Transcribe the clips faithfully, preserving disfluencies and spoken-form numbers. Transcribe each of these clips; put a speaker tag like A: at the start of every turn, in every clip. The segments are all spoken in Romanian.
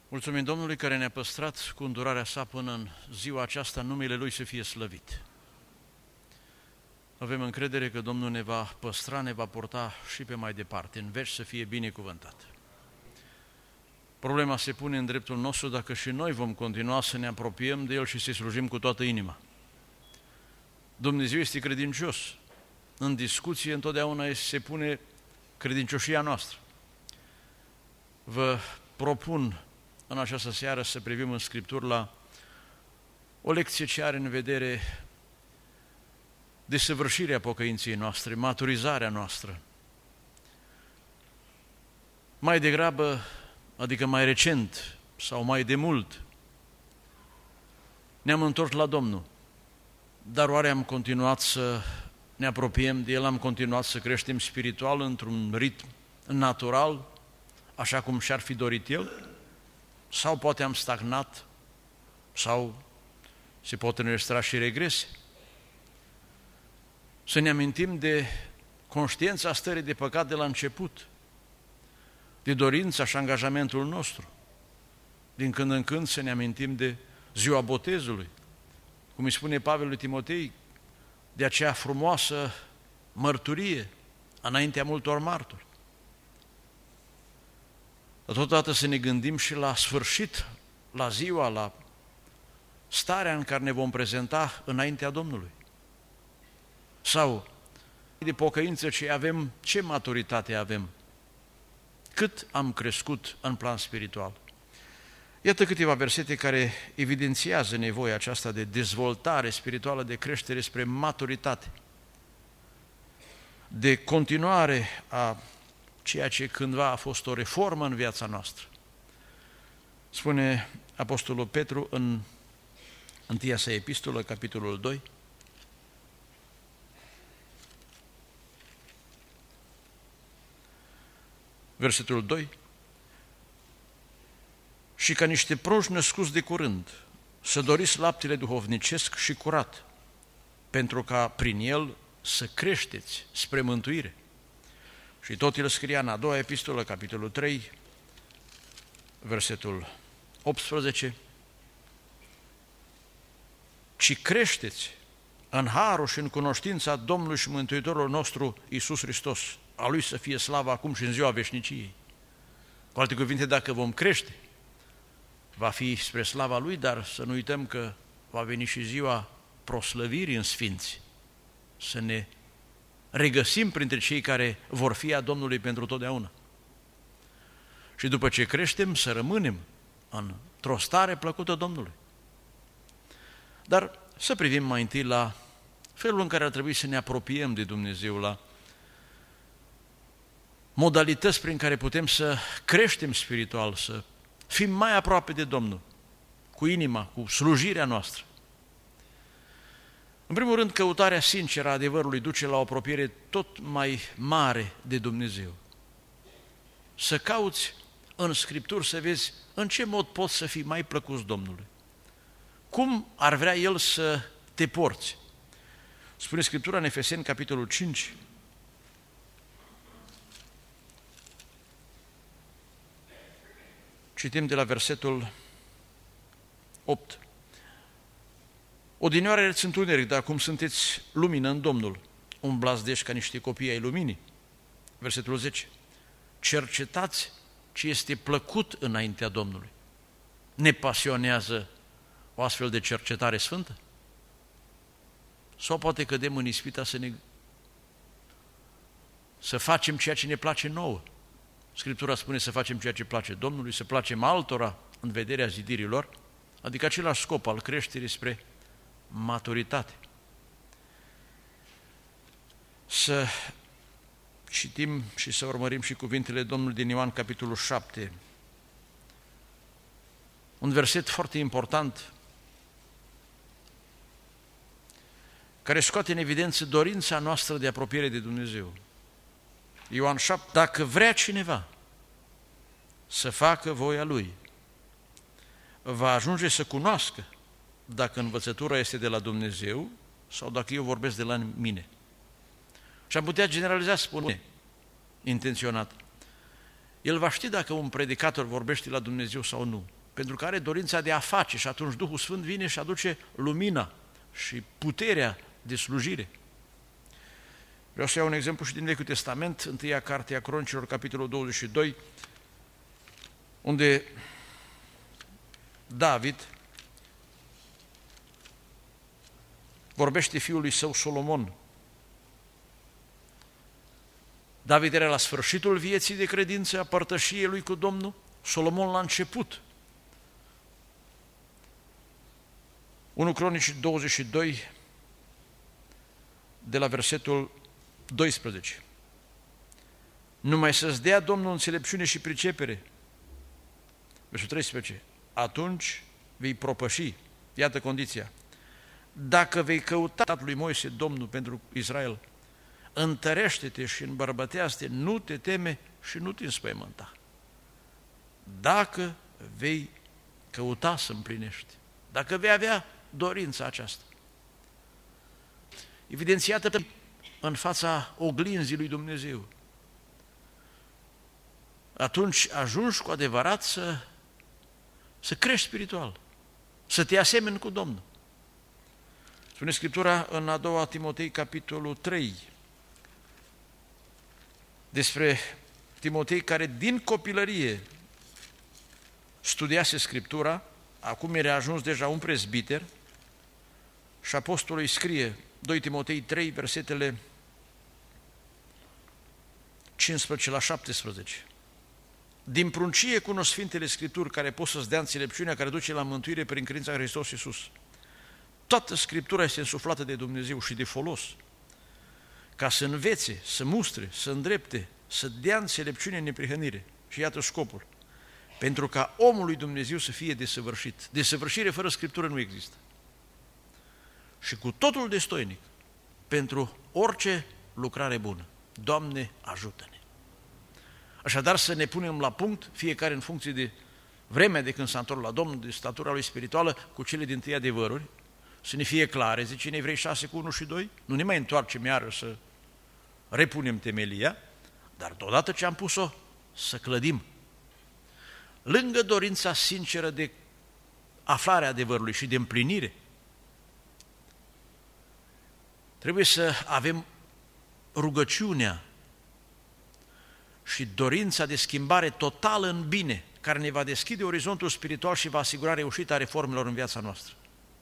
A: Mulțumim Domnului care ne-a păstrat cu îndurarea sa până în ziua aceasta, numele Lui să fie slăvit. Avem încredere că Domnul ne va păstra, ne va purta și pe mai departe, în veci să fie binecuvântat. Problema se pune în dreptul nostru dacă și noi vom continua să ne apropiem de El și să-i slujim cu toată inima. Dumnezeu este credincios. În discuție întotdeauna se pune credincioșia noastră. Vă propun în această seară să privim în Scripturi la o lecție ce are în vedere desăvârșirea pocăinței noastre, maturizarea noastră. Mai degrabă, adică mai recent sau mai de mult, ne-am întors la Domnul, dar oare am continuat să ne apropiem de El, am continuat să creștem spiritual într-un ritm natural, așa cum și-ar fi dorit El? Sau poate am stagnat? Sau se pot înregistra și regrese? Să ne amintim de conștiința stării de păcat de la început, de dorința și angajamentul nostru. Din când în când să ne amintim de ziua botezului, cum îi spune Pavel lui Timotei, de aceea frumoasă mărturie înaintea multor martori. Totodată să ne gândim și la sfârșit, la ziua, la starea în care ne vom prezenta înaintea Domnului. Sau de pocăință ce avem, ce maturitate avem, cât am crescut în plan spiritual. Iată câteva versete care evidențiază nevoia aceasta de dezvoltare spirituală, de creștere spre maturitate, de continuare a ceea ce cândva a fost o reformă în viața noastră. Spune Apostolul Petru în întâia sa epistolă, capitolul doi, versetul doi, și ca niște proști născuți de curând, să doriți laptele duhovnicesc și curat, pentru ca prin el să creșteți spre mântuire. Și tot el scria în a doua epistolă, capitolul trei, versetul optsprezece, ci creșteți în harul și în cunoștința Domnului și Mântuitorul nostru Iisus Hristos, a Lui să fie slava acum și în ziua veșniciei. Cu alte cuvinte, dacă vom crește, va fi spre slava Lui, dar să nu uităm că va veni și ziua proslăvirii în sfinți, să ne regăsim printre cei care vor fi a Domnului pentru totdeauna. Și după ce creștem, să rămânem într-o stare plăcută Domnului. Dar să privim mai întâi la felul în care ar trebui să ne apropiem de Dumnezeu, la modalități prin care putem să creștem spiritual, să fim mai aproape de Domnul, cu inima, cu slujirea noastră. În primul rând, căutarea sinceră a adevărului duce la o apropiere tot mai mare de Dumnezeu. Să cauți în Scripturi să vezi în ce mod poți să fii mai plăcut Domnului. Cum ar vrea El să te porți? Spune Scriptura în Efeseni, capitolul cinci, citim de la versetul opt. Odinioară erați întuneric, dar acum sunteți lumină în Domnul. Umblați deci ca niște copii ai luminii. Versetul zece. Cercetați ce este plăcut înaintea Domnului. Ne pasionează o astfel de cercetare sfântă? Sau poate cădem în ispita să ne să facem ceea ce ne place nouă? Scriptura spune să facem ceea ce place Domnului, să placem altora în vederea zidirilor, adică același scop al creșterii spre maturitate. Să citim și să urmărim și cuvintele Domnului din Ioan, capitolul șapte. Un verset foarte important care scoate în evidență dorința noastră de apropiere de Dumnezeu. Ioan șapte, dacă vrea cineva să facă voia Lui, va ajunge să cunoască dacă învățătura este de la Dumnezeu sau dacă eu vorbesc de la mine. Și am putea generaliza, spune, intenționat. El va ști dacă un predicator vorbește la Dumnezeu sau nu, pentru că are dorința de a face și atunci Duhul Sfânt vine și aduce lumina și puterea de slujire. Vreau să iau un exemplu și din Vechiul Testament, întâia carte a Cronicilor, capitolul douăzeci și doi, unde David vorbește fiului său Solomon. David era la sfârșitul vieții de credință, a părtășiei lui cu Domnul, Solomon la început. unu Cronici douăzeci și doi, de la versetul doisprezece. Numai să-ți dea Domnul înțelepciune și pricepere. Versetul treisprezece. Atunci vei propăși. Iată condiția. Dacă vei căuta tatălui Moise, Domnul, pentru Israel, întărește-te și îmbărbătează-te, nu te teme și nu te înspăimânta. Dacă vei căuta să împlinești, dacă vei avea dorința aceasta. Evidențiată în fața oglinzii lui Dumnezeu. Atunci ajungi cu adevărat să, să crești spiritual, să te asemeni cu Domnul. Spune Scriptura în a doua Timotei, capitolul trei, despre Timotei care din copilărie studiase Scriptura, acum era ajuns deja un prezbiter și apostolul îi scrie, doi Timotei trei, versetele cincisprezece la șaptesprezece. Din pruncie cunosc Sfintele Scripturi care pot să-ți dea înțelepciunea care duce la mântuire prin credința în Hristos Iisus. Toată Scriptura este însuflată de Dumnezeu și de folos, ca să învețe, să mustre, să îndrepte, să dea înțelepciune în neprihănire. Și iată scopul. Pentru ca omul lui Dumnezeu să fie desăvârșit. Desăvârșire fără Scriptură nu există. Și cu totul destoinic pentru orice lucrare bună. Doamne, ajută-ne! Așadar să ne punem la punct, fiecare în funcție de vremea de când s-a întors la Domnul, de statura lui spirituală, cu cele dintâi adevăruri, să ne fie clare, zice în Evrei șase cu unu și doi, nu ne mai întoarcem iară să repunem temelia, dar deodată ce am pus-o, să clădim. Lângă dorința sinceră de aflarea adevărului și de împlinire, trebuie să avem rugăciunea și dorința de schimbare totală în bine, care ne va deschide orizontul spiritual și va asigura reușita reformelor în viața noastră.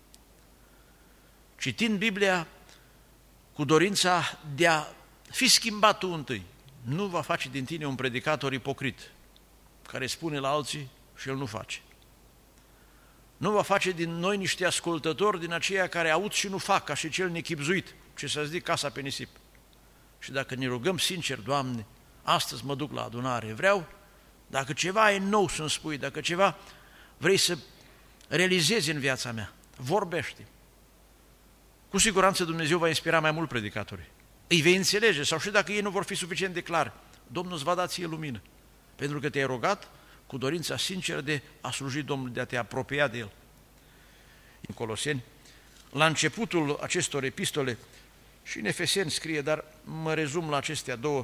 A: Citind Biblia cu dorința de a fi schimbat tu întâi, nu va face din tine un predicator ipocrit, care spune la alții și el nu face. Nu va face din noi niște ascultători din aceia care aud și nu fac, ca și cel nechibzuit, ce să-ți zic casa pe nisip. Și dacă ne rugăm sincer, Doamne, astăzi mă duc la adunare, vreau, dacă ceva e nou să-mi spui, dacă ceva vrei să realizezi în viața mea, vorbește. Cu siguranță Dumnezeu va inspira mai mult predicatorii. Îi vei înțelege, sau și dacă ei nu vor fi suficient de clari, Domnul îți va da ție lumină, pentru că te-ai rugat cu dorința sinceră de a sluji Domnului, de a te apropia de El. În Coloseni, la începutul acestor epistole, și în Efeseni scrie, dar mă rezum la acestea două,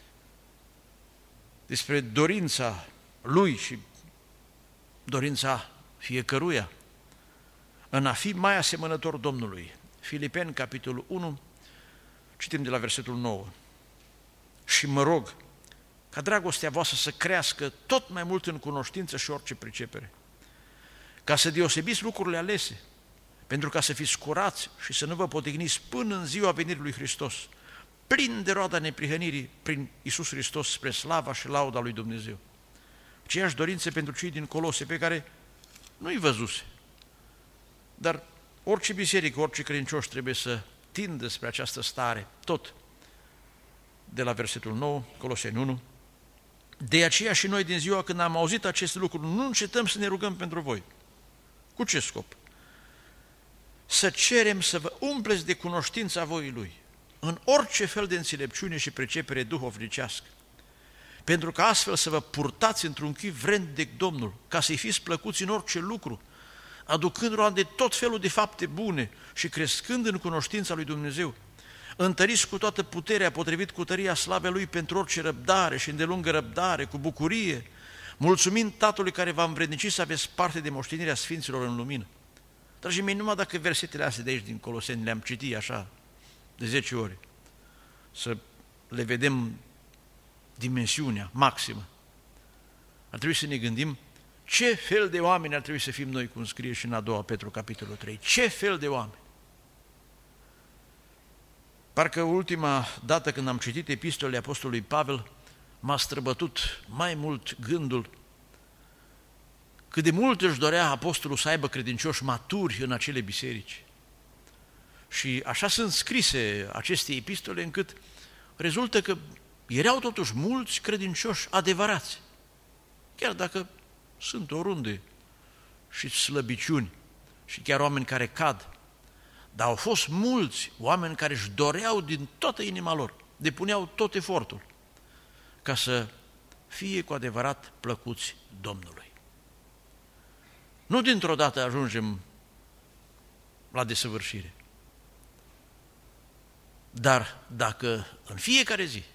A: despre dorința lui și dorința fiecăruia în a fi mai asemănător Domnului. Filipeni, capitolul unu, citim de la versetul nouă. Și mă rog ca dragostea voastră să crească tot mai mult în cunoștință și orice pricepere, ca să deosebiți lucrurile alese, pentru ca să fiți curați și să nu vă potigniți până în ziua venirii lui Hristos, plin de roada neprihănirii prin Iisus Hristos spre slava și lauda lui Dumnezeu. Aceeași dorință pentru cei din Colose pe care nu-i văzuse, dar orice biserică, orice credincioși trebuie să tindă spre această stare, tot de la versetul nouă, Coloseni unu. De aceea și noi din ziua când am auzit aceste lucruri, nu încetăm să ne rugăm pentru voi. Cu ce scop? Să cerem să vă umpleți de cunoștința voii Lui, în orice fel de înțelepciune și pricepere duhovnicească, pentru că astfel să vă purtați într-un chip vrednic Domnul, ca să-i fiți plăcuți în orice lucru, aducând roade tot felul de fapte bune și crescând în cunoștința lui Dumnezeu, întăriți cu toată puterea potrivit cu tăria slavei Lui pentru orice răbdare și îndelungă răbdare, cu bucurie, mulțumind Tatălui care v-a învrednicit să aveți parte de moștenirea Sfinților în lumină. Dragii mei, numai dacă versetele astea de aici din Coloseni le-am citit așa de zece ori, să le vedem dimensiunea maximă, ar trebui să ne gândim ce fel de oameni ar trebui să fim noi, cum scrie și în a doua Petru, capitolul trei. Ce fel de oameni? Parcă ultima dată când am citit epistolele Apostolului Pavel, m-a străbătut mai mult gândul cât de mult își dorea apostolul să aibă credincioși maturi în acele biserici. Și așa sunt scrise aceste epistole încât rezultă că erau totuși mulți credincioși adevărați, chiar dacă sunt oriunde și slăbiciuni și chiar oameni care cad, dar au fost mulți oameni care își doreau din toată inima lor, depuneau tot efortul ca să fie cu adevărat plăcuți Domnului. Nu dintr-o dată ajungem la desăvârșire, dar dacă în fiecare zi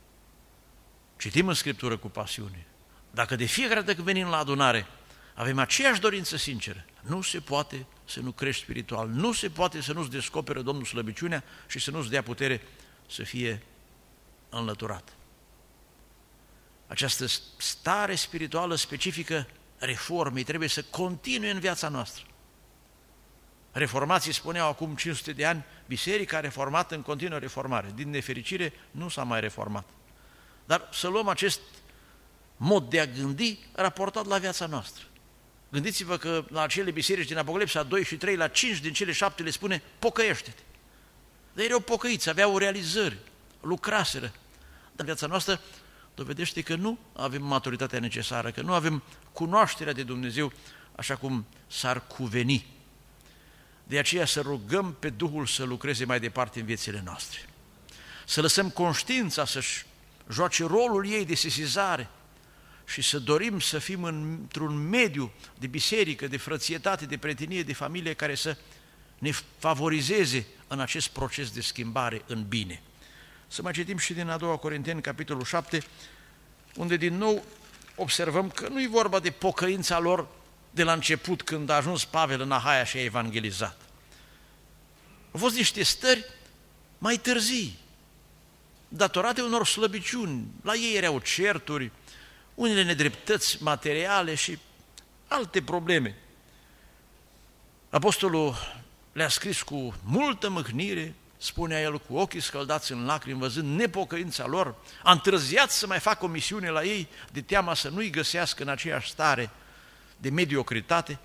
A: citim în Scriptură cu pasiune, dacă de fiecare dată când venim la adunare avem aceeași dorință sinceră, nu se poate să nu crești spiritual, nu se poate să nu-ți descopere Domnul slăbiciunea și să nu-ți dea putere să fie înlăturat. Această stare spirituală specifică reformei trebuie să continue în viața noastră. Reformații spuneau acum cinci sute de ani, biserica reformată în continuă reformare. Din nefericire nu s-a mai reformat. Dar să luăm acest mod de a gândi raportat la viața noastră. Gândiți-vă că la acele biserici din Apocalipsa doi și trei, la cinci din cele șapte le spune pocăiește-te. Dar erau pocăiți, aveau realizări, lucraseră. Dar viața noastră dovedește că nu avem maturitatea necesară, că nu avem cunoașterea de Dumnezeu așa cum s-ar cuveni. De aceea să rugăm pe Duhul să lucreze mai departe în viețile noastre. Să lăsăm conștiința să-și joace rolul ei de sesizare și să dorim să fim într-un mediu de biserică, de frățietate, de prietenie, de familie care să ne favorizeze în acest proces de schimbare în bine. Să mai citim și din a doua Corinteni, capitolul șapte, unde din nou observăm că nu e vorba de pocăința lor de la început, când a ajuns Pavel în Ahaia și a evangelizat. Au fost niște stări mai târzii, datorate unor slăbiciuni. La ei erau certuri, unele nedreptăți materiale și alte probleme. Apostolul le-a scris cu multă mâhnire, spunea el, cu ochii scăldați în lacrimi, văzând nepocăința lor, a întârziat să mai facă o misiune la ei, de teama să nu-i găsească în aceeași stare de mediocritate.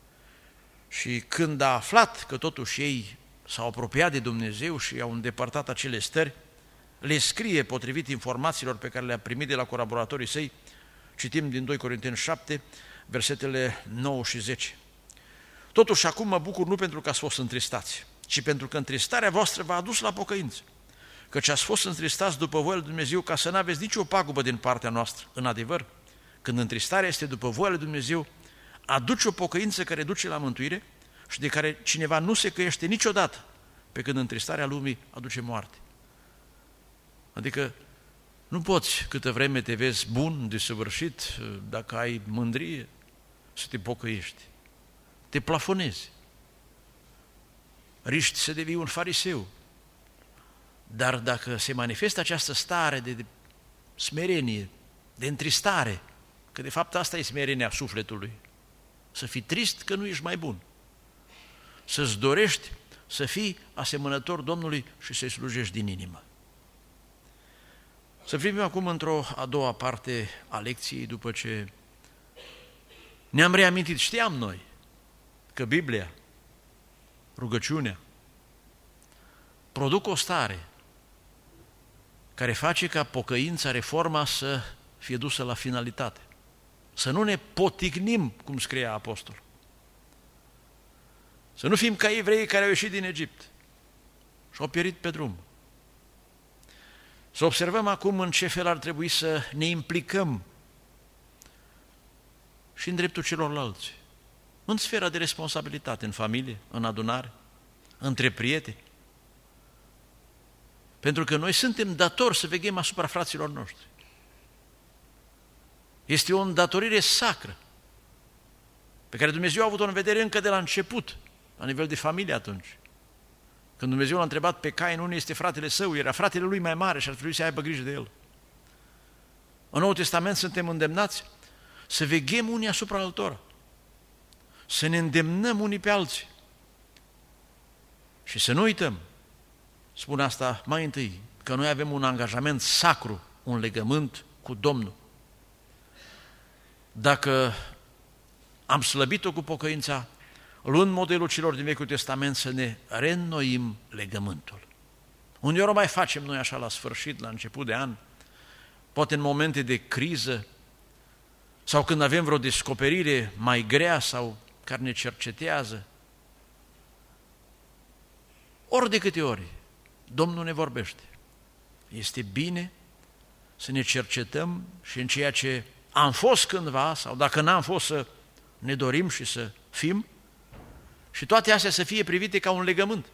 A: Și când a aflat că totuși ei s-au apropiat de Dumnezeu și au îndepărtat acele stări, le scrie, potrivit informațiilor pe care le-a primit de la colaboratorii săi, citim din doi Corinteni șapte, versetele nouă și zece. Totuși acum mă bucur nu pentru că ați fost întristați, ci pentru că întristarea voastră v-a adus la pocăință, căci ați fost întristați după voia lui Dumnezeu ca să n-aveți nicio pagubă din partea noastră. În adevăr, când întristarea este după voia lui Dumnezeu, aduce o pocăință care duce la mântuire și de care cineva nu se căiește niciodată, pe când întristarea lumii aduce moarte. Adică nu poți, câtă vreme te vezi bun, desăvârșit, dacă ai mândrie, să te pocăiești. Te plafonezi. Riști să devii un fariseu. Dar dacă se manifestă această stare de, de smerenie, de întristare, că de fapt asta e smerenia sufletului, să fii trist că nu ești mai bun, să-ți dorești să fii asemănător Domnului și să-i slujești din inimă. Să privim acum într-o a doua parte a lecției, după ce ne-am reamintit, știam noi că Biblia, rugăciunea, produc o stare care face ca pocăința, reforma să fie dusă la finalitate. Să nu ne poticnim, cum scria apostol. Să nu fim ca evreii care au ieșit din Egipt și au pierit pe drum. Să observăm acum în ce fel ar trebui să ne implicăm și în dreptul celorlalți, în sfera de responsabilitate, în familie, în adunare, între prieteni. Pentru că noi suntem datori să veghem asupra fraților noștri. Este o îndatorire sacră pe care Dumnezeu a avut-o în vedere încă de la început, la nivel de familie atunci. Când Dumnezeu l-a întrebat pe Cain unde este fratele său, era fratele lui mai mare și ar trebui să aibă grijă de el. În Noul Testament suntem îndemnați să veghem unii asupra altora, să ne îndemnăm unii pe alții și să nu uităm, spun asta mai întâi, că noi avem un angajament sacru, un legământ cu Domnul. Dacă am slăbit-o cu pocăința, luând modelul celor din Vechiul Testament, să ne reînnoim legământul. Uneori o mai facem noi așa la sfârșit, la început de an, poate în momente de criză, sau când avem vreo descoperire mai grea sau care ne cercetează. Ori de câte ori Domnul ne vorbește, este bine să ne cercetăm și în ceea ce am fost cândva, sau dacă n-am fost, să ne dorim și să fim, și toate astea să fie privite ca un legământ.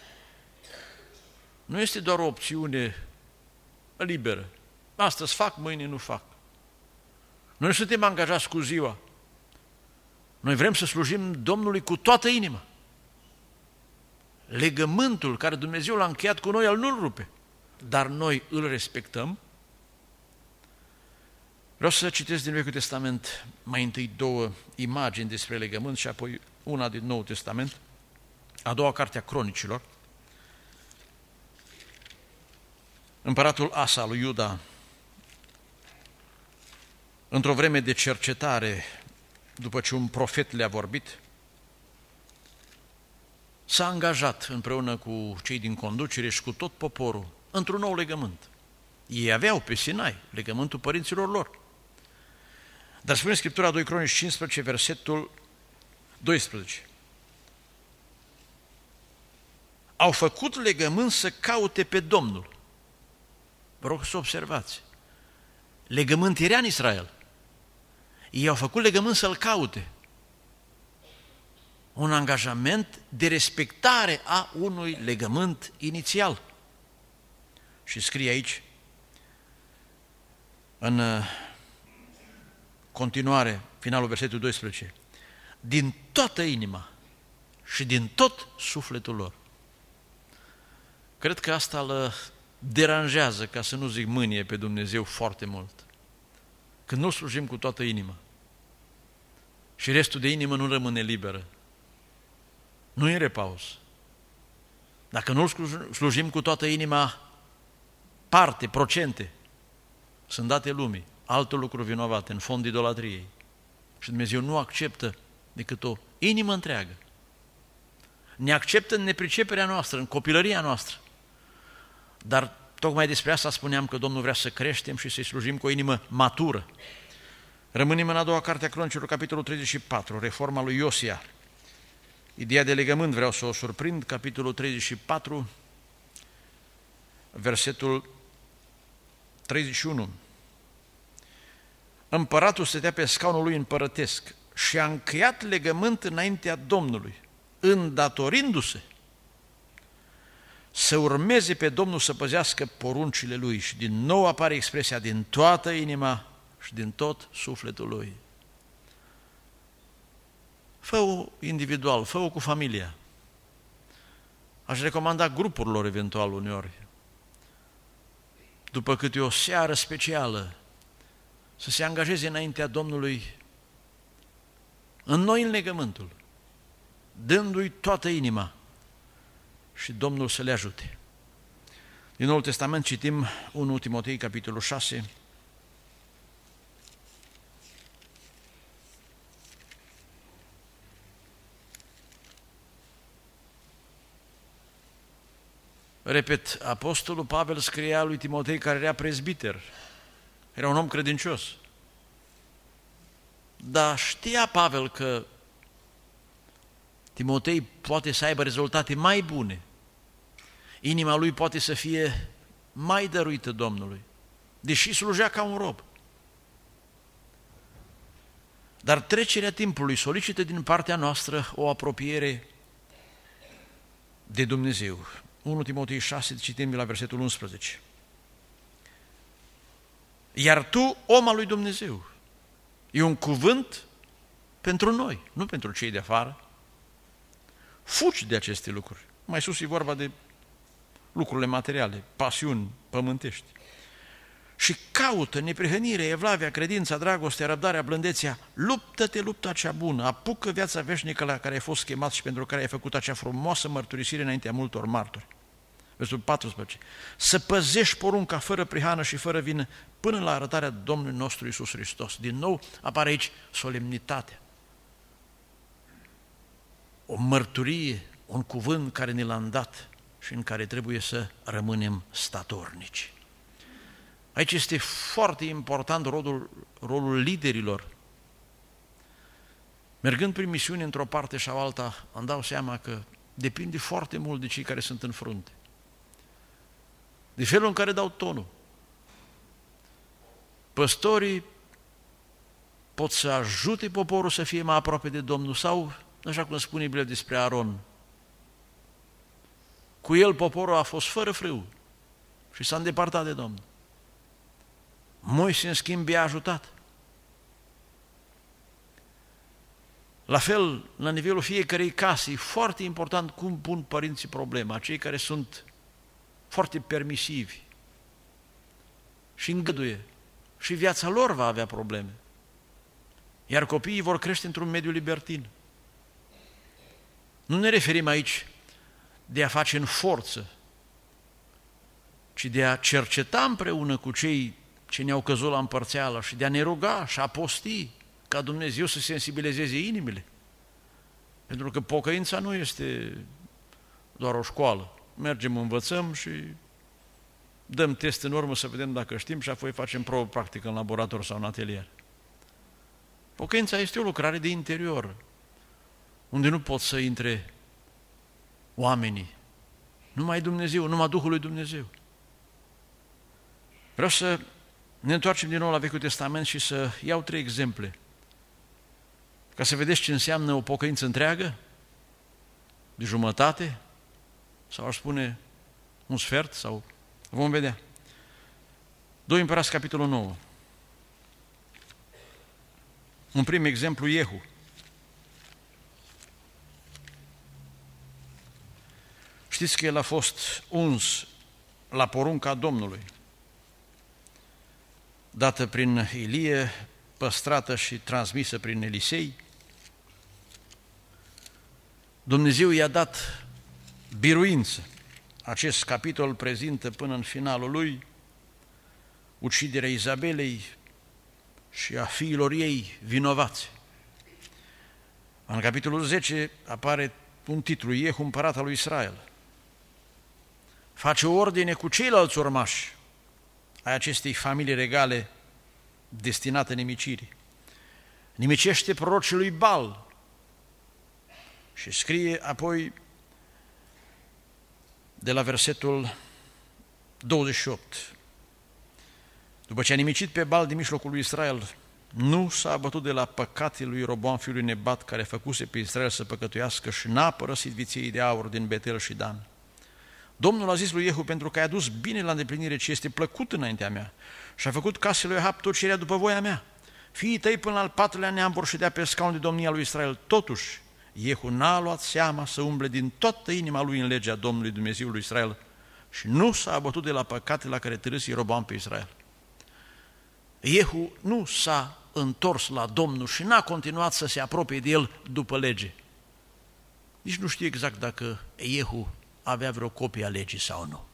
A: Nu este doar o opțiune liberă. Astăzi fac, mâine nu fac. Noi nu suntem angajați cu ziua. Noi vrem să slujim Domnului cu toată inima. Legământul care Dumnezeu l-a încheiat cu noi, El nu-l rupe, dar noi îl respectăm. Vreau să citesc din Vechiul Testament mai întâi două imagini despre legământ și apoi una din Noul Testament, a doua carte a Cronicilor. Împăratul Asa lui Iuda, într-o vreme de cercetare, după ce un profet le-a vorbit, s-a angajat împreună cu cei din conducere și cu tot poporul într-un nou legământ. Ei aveau pe Sinai legământul părinților lor. Dar spune Scriptura doi Cronici cincisprezece, versetul doisprezece. Au făcut legământ să caute pe Domnul. Vă rog să observați. Legământ era în Israel. Ei au făcut legământ să-L caute. Un angajament de respectare a unui legământ inițial. Și scrie aici, în continuare, finalul versetului doisprezece, din toată inima și din tot sufletul lor. Cred că asta îl deranjează, ca să nu zic mânie, pe Dumnezeu foarte mult. Când nu slujim cu toată inima și restul de inimă nu rămâne liberă, nu e repaus. Dacă nu slujim cu toată inima, parte, procente, sunt date lumii, alte lucruri vinovate, în fond idolatriei. Și Dumnezeu nu acceptă decât o inimă întreagă. Ne acceptă în nepriceperea noastră, în copilăria noastră. Dar tocmai despre asta spuneam, că Domnul vrea să creștem și să-i slujim cu o inimă matură. Rămânem în a doua carte a Cronicilor, capitolul treizeci și patru, reforma lui Iosia. Ideea de legământ vreau să o surprind, capitolul treizeci și patru, versetul treizeci și unu. Împăratul stătea pe scaunul lui împărătesc și a încheiat legământ înaintea Domnului, îndatorindu-se să urmeze pe Domnul, să păzească poruncile lui. Și din nou apare expresia din toată inima și din tot sufletul lui. Fă-o individual, fă-o cu familia. Aș recomanda grupurilor eventual uneori, după câte o seară specială, să se angajeze înaintea Domnului în noi în legământul, dându-i toată inima și Domnul să le ajute. Din Noul Testament citim unu Timotei, capitolul șase, repet, apostolul Pavel scria lui Timotei, care era prezbiter, era un om credincios. Dar știa Pavel că Timotei poate să aibă rezultate mai bune, inima lui poate să fie mai dăruită Domnului, deși slujea ca un rob. Dar trecerea timpului solicită din partea noastră o apropiere de Dumnezeu. unu Timotei șase, citim de la versetul unsprezece. Iar tu, om al lui Dumnezeu, E un cuvânt pentru noi, nu pentru cei de afară. Fugi de aceste lucruri. Mai sus e vorba de lucrurile materiale, pasiuni pământești. Și caută neprihănirea, evlavia, credința, dragostea, răbdarea, blândețea, luptă-te lupta cea bună, apucă viața veșnică la care ai fost chemat și pentru care ai făcut acea frumoasă mărturisire înaintea multor martori. Versul paisprezece. Să păzești porunca fără prihană și fără vină până la arătarea Domnului nostru Iisus Hristos. Din nou apare aici solemnitatea. O mărturie, un cuvânt care ne l-am dat și în care trebuie să rămânem statornici. Aici este foarte important rolul, rolul liderilor. Mergând prin misiune într-o parte sau alta, îmi dau seama că depinde foarte mult de cei care sunt în frunte. De felul în care dau tonul. Păstorii pot să ajute poporul să fie mai aproape de Domnul sau, așa cum spune Biblia despre Aron, cu el poporul a fost fără frâu și s-a îndepărtat de Domnul. Moise, în schimb, i-a ajutat. La fel, la nivelul fiecărei case, e foarte important cum pun părinții problema, cei care sunt foarte permisivi și îngăduie. Și viața lor va avea probleme. Iar copiii vor crește într-un mediu libertin. Nu ne referim aici de a face în forță, ci de a cerceta împreună cu cei ce ne-au căzut la împărțeală și de a ne ruga și a posti ca Dumnezeu să sensibilizeze inimile. Pentru că pocăința nu este doar o școală. Mergem, învățăm și dăm test în urmă să vedem dacă știm și apoi facem probă practică în laborator sau în atelier. Pocăința este o lucrare de interior, unde nu pot să intre oamenii, numai Dumnezeu, numai Duhul lui Dumnezeu. Vreau să ne întoarcem din nou la Vechiul Testament și să iau trei exemple, ca să vedeți ce înseamnă o pocăință întreagă, de jumătate, sau aș spune un sfert, sau vom vedea. doi Împărați, capitolul nouă. Un prim exemplu, Iehu. Știți că el a fost uns la porunca Domnului, dată prin Ilie, păstrată și transmisă prin Elisei. Dumnezeu i-a dat biruință. Acest capitol prezintă până în finalul lui uciderea Izabelei și a fiilor ei vinovați. În capitolul zece apare un titlu, Iehu, împărat al lui Israel. Face ordine cu ceilalți urmași ai acestei familii regale destinate nimicirii. Nimicește prorocii lui Baal și scrie apoi de la versetul douăzeci și opt. După ce a nimicit pe Baal din mijlocul lui Israel, nu s-a abătut de la păcatul lui Roboam, fiul lui Nebat, care făcuse pe Israel să păcătuiască și n-a părăsit viței de aur din Betel și Dan. Domnul a zis lui Iehu, pentru că ai adus bine la îndeplinire ce este plăcut înaintea mea și a făcut casei lui Ahab tot ce era după voia mea. Fiii tăi până al patrulea neam vor ședea pe scaun de domnia lui Israel. Totuși, Iehu n-a luat seama să umble din toată inima lui în legea Domnului Dumnezeul lui Israel și nu s-a abătut de la păcate la care târâse Ieroboam pe Israel. Iehu nu s-a întors la Domnul și n-a continuat să se apropie de el după lege. Nici nu știu exact dacă Iehu avea vreo copie a legii sau nu.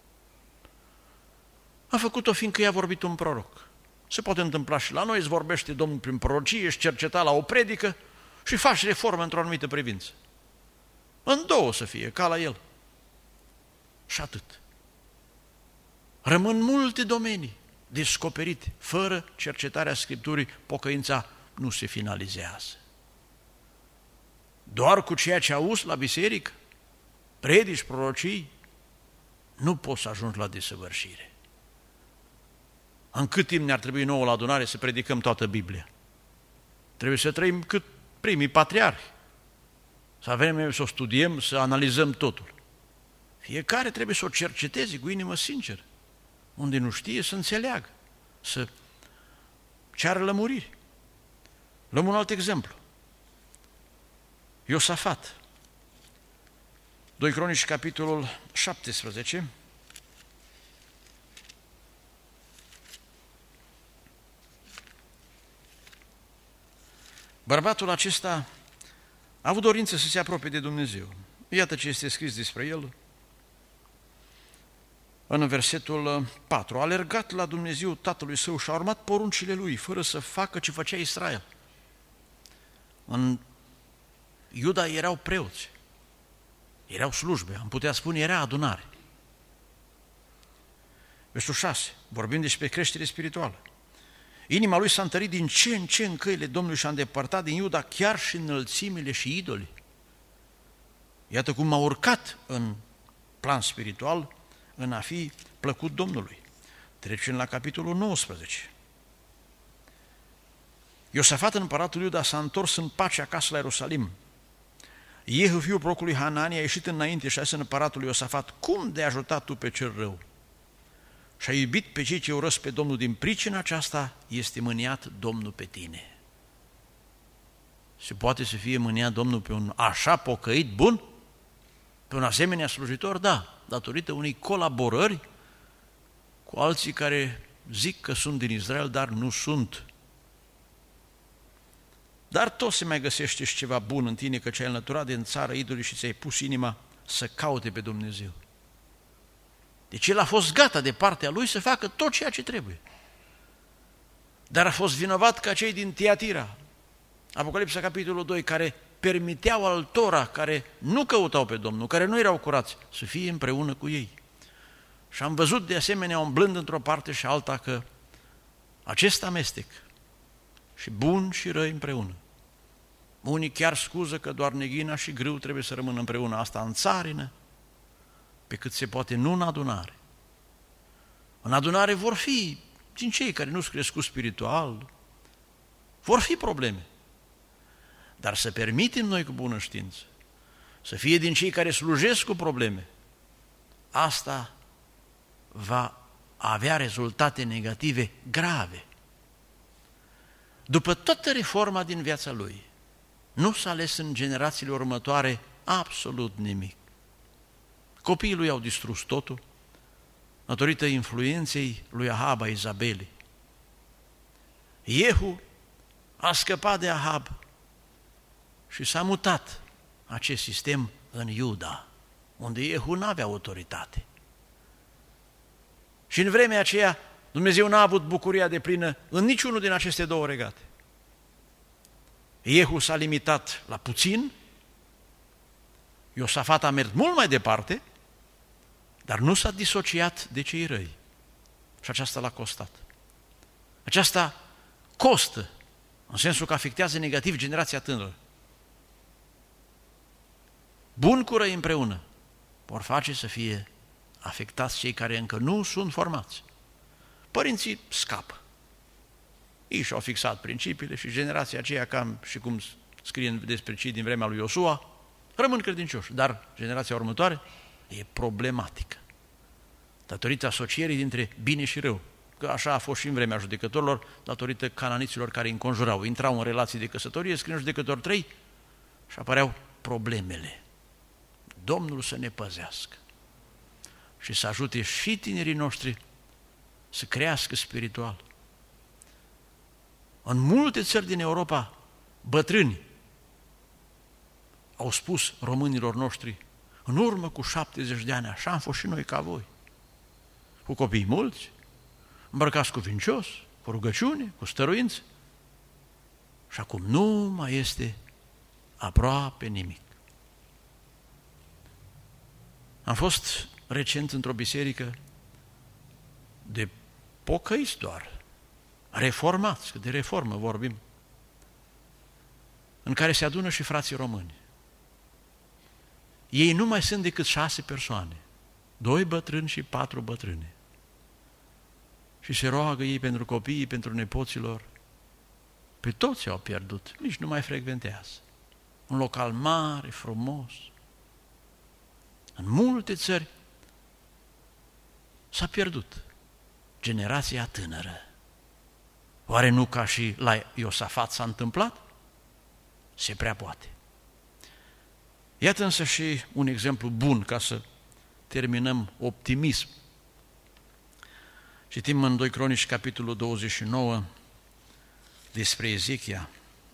A: A făcut-o fiindcă i-a vorbit un proroc. Se poate întâmpla și la noi, îți vorbește Domnul prin prorocie, își cerceta la o predică și faci reformă într-o anumită privință. În două să fie, ca la el. Și atât. Rămân multe domenii descoperite. Fără cercetarea Scripturii, pocăința nu se finalizează. Doar cu ceea ce auzi la biserică, predici, prorocii, nu poți să ajungi la desăvârșire. În cât timp ne-ar trebui nouă la adunare să predicăm toată Biblia? Trebuie să trăim cât primii patriarhi, să avem, să o studiem, să analizăm totul. Fiecare trebuie să o cerceteze cu inimă sinceră. Unde nu știe, să înțeleagă, să ceară lămuriri. Luăm un alt exemplu. Iosafat. doi Cronici, capitolul șaptesprezece. Bărbatul acesta a avut dorință să se apropie de Dumnezeu. Iată ce este scris despre el în versetul patru. A alergat la Dumnezeu tatălui său și a urmat poruncile lui, fără să facă ce făcea Israel. În Iuda erau preoți, erau slujbe, am putea spune, era adunare. Versetul șase, vorbim despre creștere spirituală. Inima lui s-a întărit din ce în ce în căile Domnului și a îndepărtat din Iuda chiar și înălțimile și idolii. Iată cum a urcat în plan spiritual în a fi plăcut Domnului. Trecem la capitolul nouăsprezece. Iosafat, împăratul Iuda, s-a întors în pace acasă la Ierusalim. Jehu, fiul procului Hanani, a ieșit înainte și a zis împăratul Iosafat: cum de-ai ajutat tu pe cel rău? Și a iubit pe cei ce urăsc pe Domnul, din pricina aceasta este mâniat Domnul pe tine. Se poate să fie mâniat Domnul pe un așa pocăit bun? Pe un asemenea slujitor? Da, datorită unei colaborări cu alții care zic că sunt din Israel, dar nu sunt. Dar tot se mai găsește și ceva bun în tine, că ce ai înlăturat din țară idolii și ți-ai pus inima să caute pe Dumnezeu. Deci el a fost gata de partea lui să facă tot ceea ce trebuie. Dar a fost vinovat ca cei din Tiatira, Apocalipsa capitolul doi, care permiteau altora, care nu căutau pe Domnul, care nu erau curați, să fie împreună cu ei. Și am văzut de asemenea, umblând într-o parte și alta, că acest amestec, și bun și răi împreună. Unii chiar scuză că doar neghina și grâu trebuie să rămână împreună, asta în țarină, pe cât se poate, nu în adunare. În adunare vor fi, din cei care nu sunt crescuți spiritual, vor fi probleme. Dar să permitem noi cu bună știință să fie din cei care slujesc cu probleme, asta va avea rezultate negative grave. După toată reforma din viața lui, nu s-a ales în generațiile următoare absolut nimic. Copiii lui au distrus totul, datorită influenței lui Ahab, a Izabelei. Jehu a scăpat de Ahab și s-a mutat acest sistem în Iuda, unde Jehu nu avea autoritate. Și în vremea aceea Dumnezeu n-a avut bucuria deplină în niciunul din aceste două regate. Jehu s-a limitat la puțin, Iosafat a mers mult mai departe, dar nu s-a disociat de cei răi. Și aceasta l-a costat. Aceasta costă, în sensul că afectează negativ generația tânără. Bun cu răi împreună vor face să fie afectați cei care încă nu sunt formați. Părinții scapă. Ei și-au fixat principiile și generația aceea, cam și cum scrie despre cei din vremea lui Iosua, rămân credincioși, dar generația următoare e problematică. Datorită asocierii dintre bine și rău, că așa a fost și în vremea judecătorilor, datorită cananiților care îi înconjurau. Intrau în relații de căsătorie, scriu judecători trei și apăreau problemele. Domnul să ne păzească și să ajute și tinerii noștri să crească spiritual. În multe țări din Europa, bătrâni au spus românilor noștri: în urmă cu șaptezeci de ani, așa am fost și noi ca voi, cu copii mulți, îmbrăcați cuvincios, cu rugăciune, cu stăruință, și acum nu mai este aproape nimic. Am fost recent într-o biserică de pocăiți doar, reformați, că de reformă vorbim, în care se adună și frații români. Ei nu mai sunt decât șase persoane, doi bătrâni și patru bătrâne. Și se roagă ei pentru copiii, pentru nepoților. Pe toți au pierdut, nici nu mai frecventează. Un local mare, frumos. În multe țări s-a pierdut generația tânără. Oare nu ca și la Iosafat s-a întâmplat? Se prea poate. Iată însă și un exemplu bun ca să terminăm optimism. Citim în doi Cronici, capitolul douăzeci și nouă, despre Ezechia.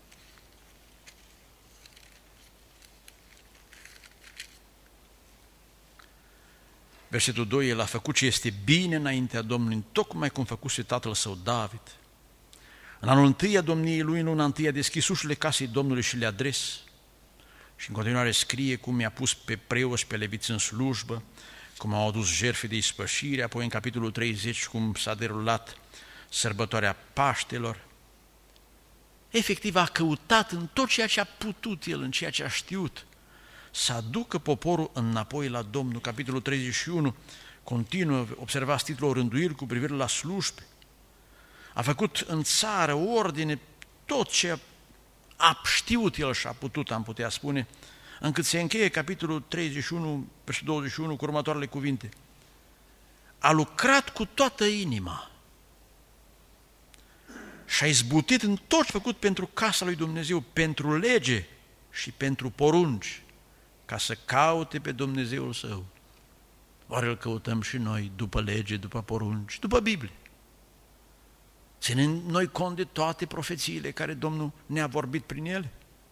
A: Versetul doi, el a făcut ce este bine înaintea Domnului, tocmai cum făcuse tatăl său David. În anul întâi a domniei lui, în luna întâi, a deschis ușile casei Domnului și le-a adres. Și în continuare scrie cum i-a pus pe preoți, pe leviți în slujbă, cum au adus jertfe de ispășire, apoi în capitolul treizeci, cum s-a derulat sărbătoarea Paștelor. Efectiv a căutat în tot ceea ce a putut el, în ceea ce a știut, să aducă poporul înapoi la Domnul. Capitolul treizeci și unu continuă, observați titlul, rânduiri cu privire la slujbe. A făcut în țară ordine tot ce a știut el și a putut, am putea spune, încât se încheie capitolul treizeci și unu, versetul douăzeci și unu, cu următoarele cuvinte. A lucrat cu toată inima și a izbutit în tot ce a făcut pentru casa lui Dumnezeu, pentru lege și pentru porunci, ca să caute pe Dumnezeul său. Oare îl căutăm și noi după lege, după porunci, după Biblie? Ținem noi cont de toate profețiile care Domnul ne-a vorbit prin ele?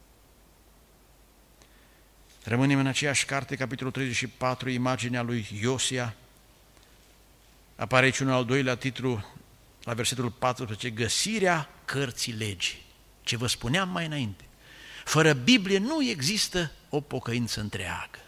A: Rămânem în aceeași carte, capitolul treizeci și patru, imaginea lui Iosia. Apare aici un al doilea titlu, la versetul paisprezece, găsirea cărții legii. Ce vă spuneam mai înainte. Fără Biblie nu există o pocăință întreagă.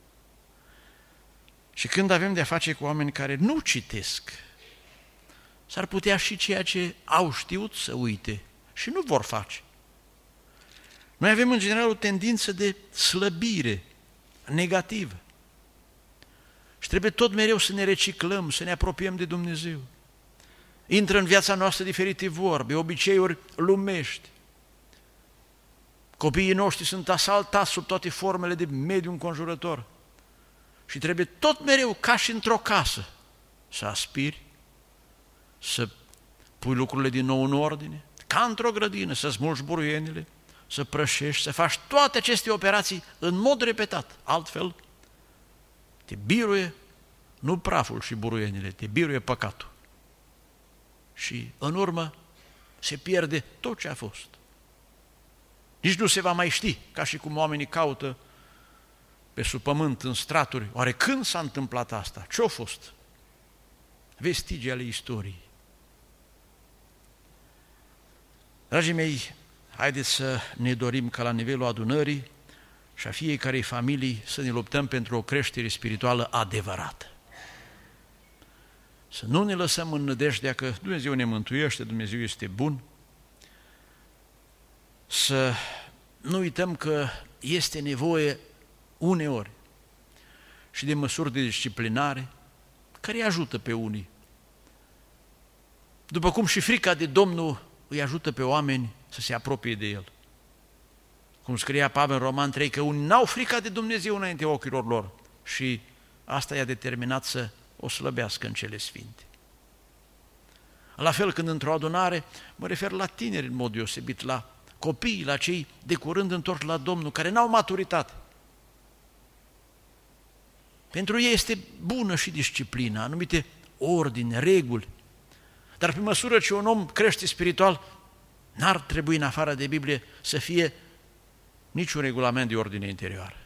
A: Și când avem de-a face cu oameni care nu citesc, s-ar putea și ceea ce au știut să uite și nu vor face. Noi avem în general o tendință de slăbire negativă și trebuie tot mereu să ne reciclăm, să ne apropiem de Dumnezeu. Intră în viața noastră diferite vorbe, obiceiuri lumești. Copiii noștri sunt asaltați sub toate formele de mediu înconjurător și trebuie tot mereu, ca și într-o casă, să aspiri, să pui lucrurile din nou în ordine, ca într-o grădină, să smulgi buruienile, să prășești, să faci toate aceste operații în mod repetat. Altfel, te biruie nu praful și buruienile, te biruie păcatul. Și în urmă se pierde tot ce a fost. Nici nu se va mai ști, ca și cum oamenii caută pe sub pământ, în straturi. Oare când s-a întâmplat asta? Ce-a fost? Vestigii ale istoriei. Dragii mei, haideți să ne dorim ca la nivelul adunării și a fiecarei familii să ne luptăm pentru o creștere spirituală adevărată. Să nu ne lăsăm în nădejdea că Dumnezeu ne mântuiește, Dumnezeu este bun. Să nu uităm că este nevoie uneori și de măsuri de disciplinare care îi ajută pe unii. După cum și frica de Domnul îi ajută pe oameni să se apropie de El. Cum scria Pavel în Roman trei, că unii n-au frica de Dumnezeu înainte ochilor lor și asta i-a determinat să o slăbească în cele sfinte. La fel când într-o adunare, mă refer la tineri în mod deosebit, la copii, la cei de curând întorși la Domnul, care n-au maturitate. Pentru ei este bună și disciplina, anumite ordine, reguli, dar pe măsură ce un om crește spiritual, n-ar trebui în afară de Biblie să fie niciun regulament de ordine interioară.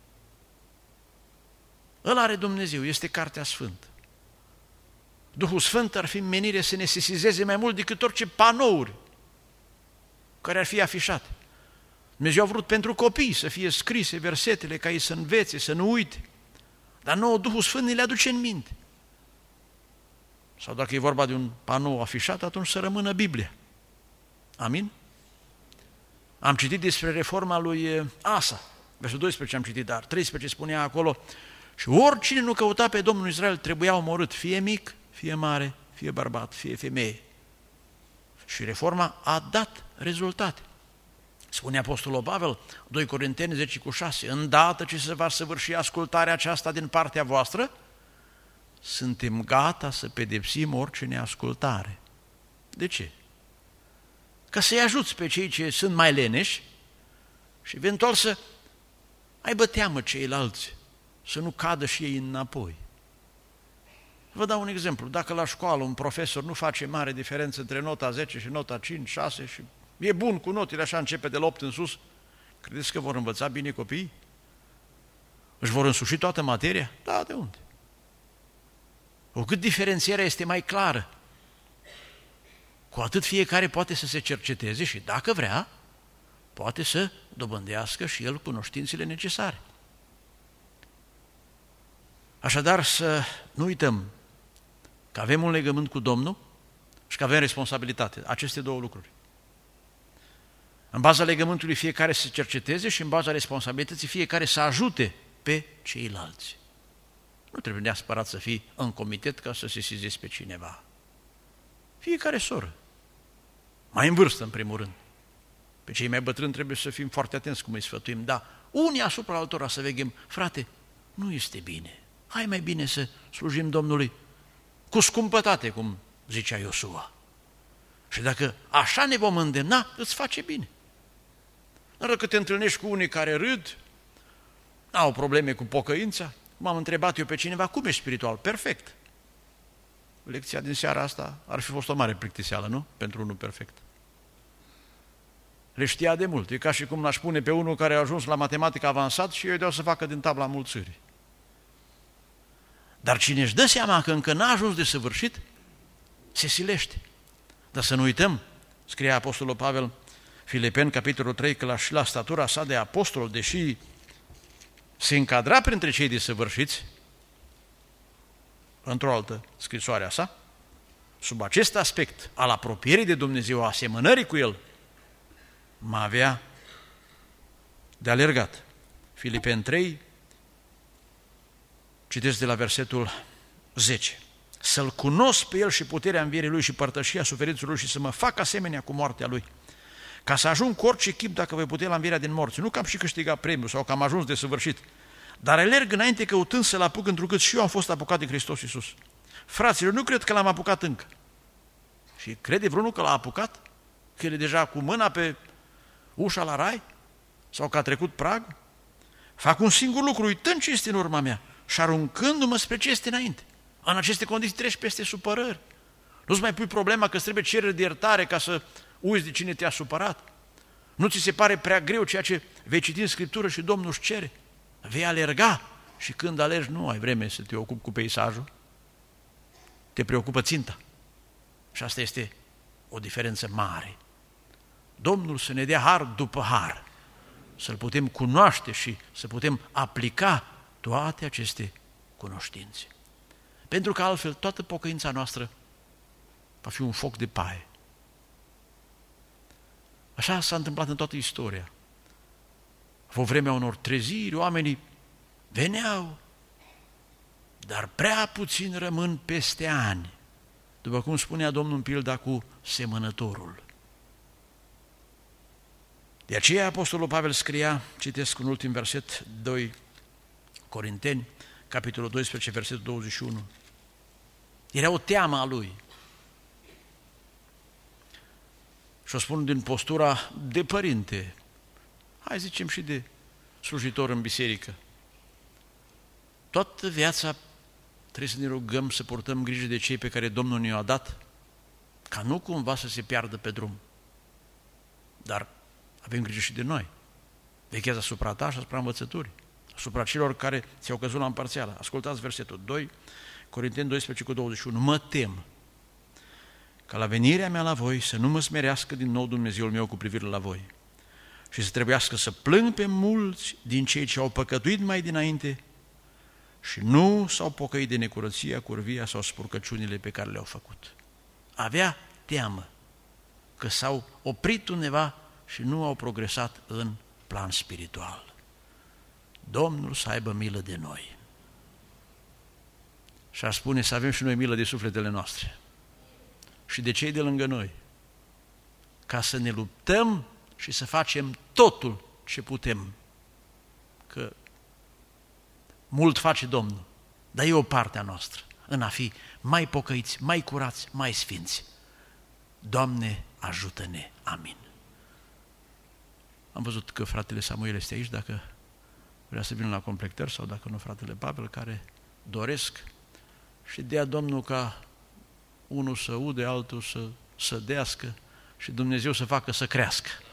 A: Îl are Dumnezeu, este Cartea Sfântă. Duhul Sfânt ar fi în menire să ne sesizeze mai mult decât orice panouri care ar fi afișate. Dumnezeu a vrut pentru copii să fie scrise versetele ca ei să învețe, să nu uite, dar nouă Duhul Sfânt ne le aduce în minte. Sau dacă e vorba de un panou afișat, atunci să rămână Biblia. Amin? Am citit despre reforma lui Asa, versul doisprezece am citit, dar treisprezece spunea acolo, și oricine nu căuta pe Domnul Israel trebuia omorât, fie mic, fie mare, fie bărbat, fie femeie. Și reforma a dat rezultate. Spune Apostolul Pavel, doi Corinteni zece cu șase, îndată ce se va săvârși ascultarea aceasta din partea voastră, suntem gata să pedepsim orice neascultare. De ce? ca să-i ajuți pe cei ce sunt mai leneși și eventual să aibă teamă ceilalți, să nu cadă și ei înapoi. Vă dau un exemplu. Dacă la școală un profesor nu face mare diferență între nota zece și nota cinci, șase și e bun cu notele, așa începe de la opt în sus, credeți că vor învăța bine copiii? Își vor însuși toată materia? Da, de unde? Cu cât diferențierea este mai clară, cu atât fiecare poate să se cerceteze și, dacă vrea, poate să dobândească și el cunoștințele necesare. Așadar, să nu uităm că avem un legământ cu Domnul și că avem responsabilitate. Aceste două lucruri. În baza legământului fiecare să se cerceteze și în baza responsabilității fiecare să ajute pe ceilalți. Nu trebuie neapărat să fii în comitet ca să sesizezi pe cineva. Fiecare soră, mai în vârstă în primul rând. Pe cei mai bătrâni trebuie să fim foarte atenți cum îi sfătuim, dar unii asupra altora să veghem, frate, nu este bine, hai mai bine să slujim Domnului cu scumpătate, cum zicea Iosua. Și dacă așa ne vom îndemna, îți face bine. Dar dacă te întâlnești cu unii care râd, n-au probleme cu pocăința, m-am întrebat eu pe cineva, cum ești spiritual? Perfect. Lecția din seara asta ar fi fost o mare plictiseală, nu? Pentru unul perfect. Le știa de mult. E ca și cum l-aș pune pe unul care a ajuns la matematică avansat și eu îi dau să facă din tabla mulțirii. Dar cine își dă seama că încă n-a ajuns de săvârșit, se silește. Dar să nu uităm, scrie Apostolul Pavel, Filipeni, capitolul trei, că la, și la statura sa de apostol, deși se încadra printre cei desăvârșiți, într-o altă scrisoare a sa, sub acest aspect al apropierii de Dumnezeu, asemănării cu El, mă avea de alergat. Filipeni trei, citesc de la versetul zece. Să-L cunosc pe El și puterea învierii Lui și părtășia suferințelor Lui și să mă fac asemenea cu moartea Lui, ca să ajung cu orice chip dacă voi putea la învierea din morți. Nu că am și câștigat premiul sau că am ajuns de săvârșit, dar alerg înainte căutând să-L apuc, întrucât și eu am fost apucat de Hristos Iisus. Fraților, nu cred că l-am apucat încă. Și crede vreunul că l-a apucat? Că el e deja cu mâna pe ușa la rai? Sau că a trecut pragul? Fac un singur lucru, uitând ce este în urma mea și aruncându-mă spre ce este înainte. În aceste condiții treci peste supărări. Nu-ți mai pui problema că îți trebuie cerere de iertare ca să uiți de cine te-a supărat. Nu ți se pare prea greu ceea ce vei citi în Scriptură și Domnul își cere. Vei alerga și când alergi nu ai vreme să te ocupi cu peisajul. Te preocupă ținta. Și asta este o diferență mare. Domnul să ne dea har după har, să-L putem cunoaște și să putem aplica toate aceste cunoștințe. Pentru că altfel toată pocăința noastră va fi un foc de paie. Așa s-a întâmplat în toată istoria. A fost vremea unor treziri, oamenii veneau, dar prea puțin rămân peste ani, după cum spunea Domnul în pilda cu semănătorul. De aceea Apostolul Pavel scria, citesc un ultim verset, doi Corinteni, capitolul doisprezece, versetul douăzeci și unu. Era o teamă a lui. Și o spun din postura de părinte, hai zicem și de slujitor în biserică. Toată viața trebuie să ne rugăm să purtăm grijă de cei pe care Domnul ne-a dat, ca nu cumva să se piardă pe drum. Dar avem grijă și de noi. Vechează asupra ta și asupra învățăturii, asupra celor care ți-au căzut la împărțeală. Ascultați versetul doi, Corinteni doisprezece cu douăzeci și unu. Mă tem ca la venirea mea la voi să nu mă smerească din nou Dumnezeul meu cu privire la voi și să trebuiască să plâng pe mulți din cei ce au păcătuit mai dinainte și nu s-au pocăit de necurăția, curvia sau spurcăciunile pe care le-au făcut. Avea teamă că s-au oprit undeva și nu au progresat în plan spiritual. Domnul să aibă milă de noi. Și ar spune să avem și noi milă de sufletele noastre și de cei de lângă noi, ca să ne luptăm și să facem totul ce putem. Că mult face Domnul, dar e o parte a noastră în a fi mai pocăiți, mai curați, mai sfinți. Doamne, ajută-ne. Amin. Am văzut că fratele Samuel este aici, dacă vrea să vină la completări, sau dacă nu, fratele Pavel, care doresc, și dea Domnul ca unul să ude, altul să sădească și Dumnezeu să facă să crească.